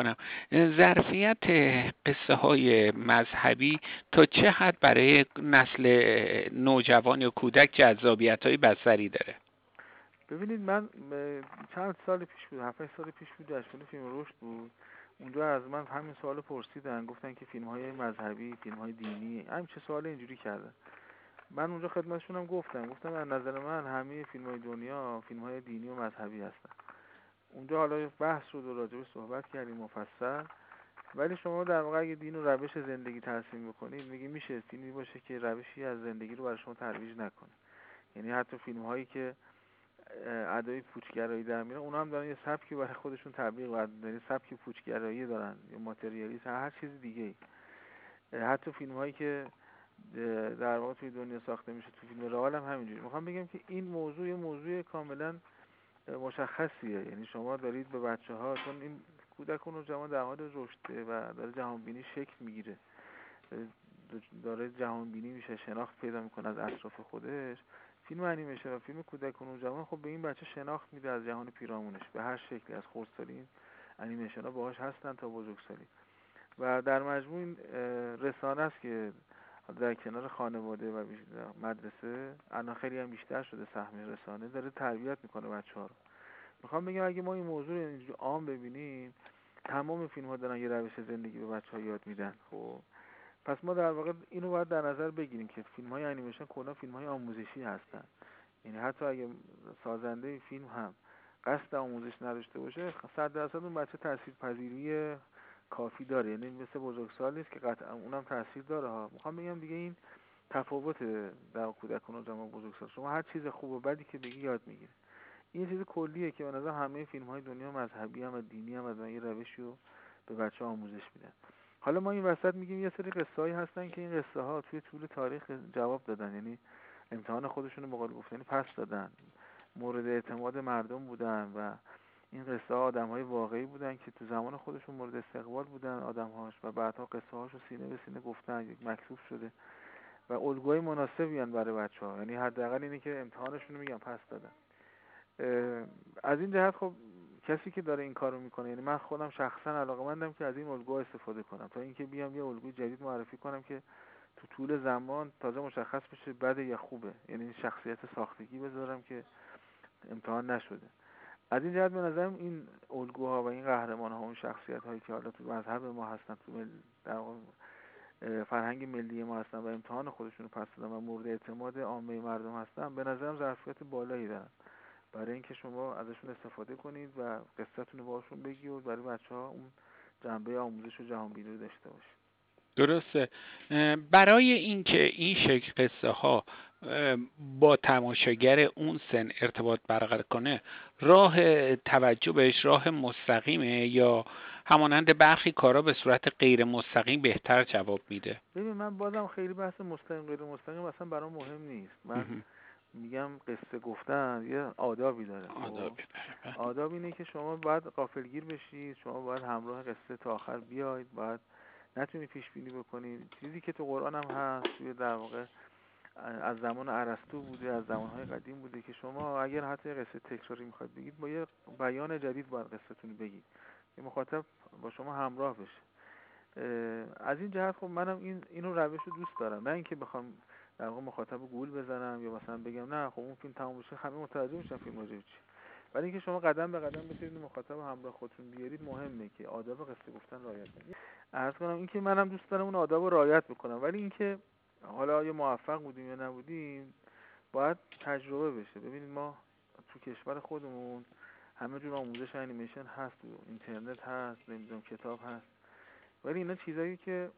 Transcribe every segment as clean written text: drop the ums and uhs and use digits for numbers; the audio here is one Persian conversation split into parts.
کنم. ظرفیت قصه های مذهبی تا چه حد برای نسل نوجوان یا کودک جذابیت های بصری داره؟ ببینید من چند سال پیش بود، 7 سال پیش بود، جشنواره فیلم رشد بود. اونجا از من همین سوال پرسیدن، گفتن که فیلم های مذهبی، فیلم های دینی، همین چه سوال اینجوری کردن. من اونجا خدمتشون هم گفتم از نظر من همه فیلم های دنیا فیلم های دینی و مذهبی هستن. اونجا حالا بحث شد و راجبش صحبت کردیم مفصل. ولی شما در واقع اگه دین و روش زندگی ترسیم بکنید، میشه فیلمی باشه که روشی از زندگی رو برای شما ترویج نکنه. یعنی حتی فیلم هایی که ادای پوچگرایی در میارن، اونا هم دارن یه سبکی برای خودشون تبلیغ می‌کنن، یعنی سبک پوچگرایی دارن یا ماتریالیسم، هر چیز دیگه. حتی فیلم هایی که در واقع توی دنیا ساخته میشه، تو فیلم رئال هم همینجوری. میخوام بگم که این موضوع یه موضوع کاملا مشخصیه. یعنی شما دارید به بچه‌ها، چون این کودک و نوجوان در حال رشده و داره جهان بینی شکل میگیره، داره جهان بینی میشه، شناخت پیدا میکنه از اطراف خودش. فیلم انیمیشن و فیلم کودک و نوجوان خب به این بچه شناخت میده از جهان پیرامونش به هر شکلی، از خردسالی این انیمیشن ها باهاش هستن تا بزرگسالی. و در مجموع این رسانه است که در کنار خانواده و مدرسه الان خیلی هم بیشتر شده سهم رسانه، داره تربیت میکنه بچه‌ها رو. میخوام بگم اگه ما این موضوع رو اینجوری عام ببینیم، تمام فیلم‌ها دارن یه روش زندگی به بچه‌ها یاد میدن. خب پس ما در واقع اینو باید در نظر بگیریم که فیلم‌های انیمیشن کلا فیلم‌های آموزشی هستن. یعنی حتی اگه سازنده فیلم هم قصد آموزش نداشته باشه، 100% اون بچه تاثیرپذیری کافی داره. یعنی مثل بزرگسال نیست که قطعا اونم تاثیر داره ها. میخوام بگم دیگه این تفاوت در کودکان و جوان بزرگسال. شما هر چیز خوب و بدی که بگی یاد میگیره. این چیز کلیه که به نظر همه فیلم‌های دنیا مذهبی هم و دینی هم از این روشی رو به بچه‌ها آموزش میدن. حالا ما این وسط میگیم یه سری قصه‌هایی هستن که این قصه‌ها توی طول تاریخ جواب دادن، یعنی امتحان خودشون رو به قول گفتنی پس دادن، مورد اعتماد مردم بودن و این قصه ها آدم‌های واقعی بودن که تو زمان خودشون مورد استقبال بودن آدم‌هاش و بعدها قصه هاشو سینه به سینه گفتن، یک مکتوب شده و الگوی مناسبی ان برای بچه‌ها. یعنی حداقل اینه که امتحانشون رو میگم پس دادن. از این جهت خب کسی که داره این کارو میکنه، یعنی من خودم شخصا علاقه‌مندم که از این الگوها استفاده کنم تا اینکه بیام یه الگوی جدید معرفی کنم که تو طول زمان تازه مشخص بشه بده یا خوبه. یعنی شخصیت ساختگی بذارم که امتحان نشده. از این جهت به نظرم این الگوها و این قهرمان‌ها و اون شخصیت‌هایی که حالا تو مذهب ما هستن، تو در واقع فرهنگ ملی ما هستن و امتحان خودشون رو پس دادن و مورد اعتماد عامه مردم هستن، به نظرم ظرفیت بالایی دارن برای اینکه شما ازشون استفاده کنید و قصه‌تون رو باهاشون بگید و برای بچه‌ها اون جنبه آموزش و جهانبینی رو داشته باشید. درسته. برای اینکه این شکل قصه ها با تماشاگر اون سن ارتباط برقرار کنه، راه توجه بهش راه مستقیمه یا همانند برخی کارا به صورت غیر مستقیم بهتر جواب میده؟ ببین من بازم خیلی بحث مستقیم غیر مستقیم اصلا برام مهم نیست. من میگم قصه گفتن یه آدابی داره. آدابی داره. آداب اینه که شما باید غافلگیر بشید، شما باید همراه قصه تا آخر بیاید، باید نتونید پیش بینی بکنید. چیزی که تو قرآن هم هست، توی در واقع از زمان ارسطو بوده، از زمانهای قدیم بوده که شما اگر حتی قصه تکراری میخواید بگید با یه بیان جدید باید قصه‌تون بگید که مخاطب با شما همراه بشه. از این جهت خب منم اینو روش رو دوست دارم، نه اینکه بخوام در واقع مخاطب گول بزنم یا مثلا بگم نه خب اون فیلم تموم بشه همه متوجه میشن فیلم راجع به چیه. ولی اینکه شما قدم به قدم بتونید مخاطب همراه خودتون بیارید مهمه که آداب قصه گفتن رعایت کنید. عرض کنم اینکه منم دوست دارم اون آداب رو رعایت بکنم، ولی اینکه حالا آیا موفق بودیم یا نبودیم باید تجربه بشه. ببینید ما تو کشور خودمون همه جور آموزش انیمیشن هست، اینترنت هست، نمیدونم کتاب هست، ولی اینا چیزایی که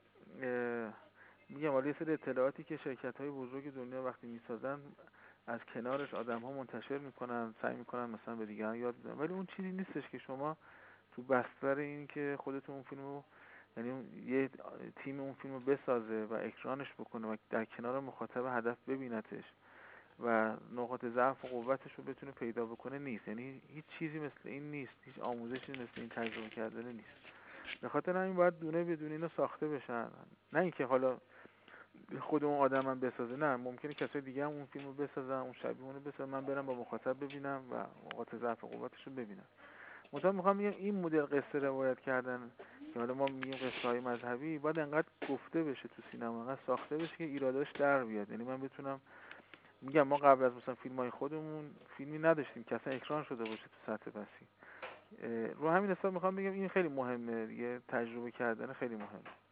میگم حالا یه سری اطلاعاتی که شرکت‌های بزرگ دنیا وقتی میسازن از کنارش آدم‌ها منتشر میکنن، سعی میکنن مثلا به دیگران یاد بدن، ولی اون چیزی نیستش که شما تو بستر این که خودتون اون فیلمو، یعنی یه تیم اون فیلمو بسازه و اکرانش بکنه و در کنار مخاطب هدف ببینتش و نقاط ضعف و قوتش رو بتونه پیدا بکنه نیست. یعنی هیچ چیزی مثل این نیست، هیچ آموزشی مثل این تجربه کردن نیست. به خاطر همین باید دونه بدون اینا ساخته بشن، نه اینکه حالا خود اون آدم هم بسازه، نه ممکنه کسای دیگه هم اون فیلمو بسازن، اون شبیه اونو بسازن، من برم با مخاطب ببینم و نقاط ضعف و قوتش رو ببینم. مثلا میخوام بگم این مدل قصه روایت کردن که حالا ما میگیم قصه های مذهبی باید انقدر گفته بشه تو سینما، انقدر ساخته بشه که ایراداش در بیاد. یعنی من بتونم، میگم ما قبل از مثلا فیلم های خودمون فیلمی نداشتیم که اصلا اکران شده باشه تو سطح وسیع. رو همین حساب میخوام بگم این خیلی مهمه دیگه، تجربه کردن خیلی مهمه.